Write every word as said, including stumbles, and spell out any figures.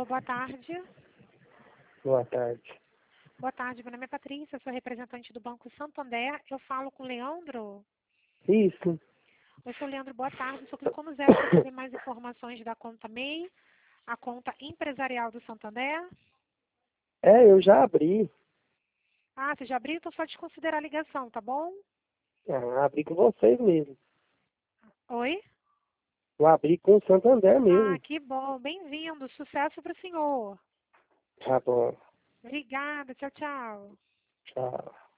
Alô, boa tarde. Boa tarde. Boa tarde, meu nome é Patrícia, sou representante do Banco Santander. Eu falo com o Leandro. Isso. Oi, seu Leandro, boa tarde. Sou clicou no zero para saber mais informações da conta M E I, a conta empresarial do Santander. É, eu já abri. Ah, você já abriu? Então só desconsiderar a ligação, tá bom? Ah, abri com vocês mesmo. Oi? Eu abri com o Santander Ah, mesmo. que bom. Bem-vindo. Sucesso para o senhor. Tá bom. Obrigada. Tchau, tchau. Tchau.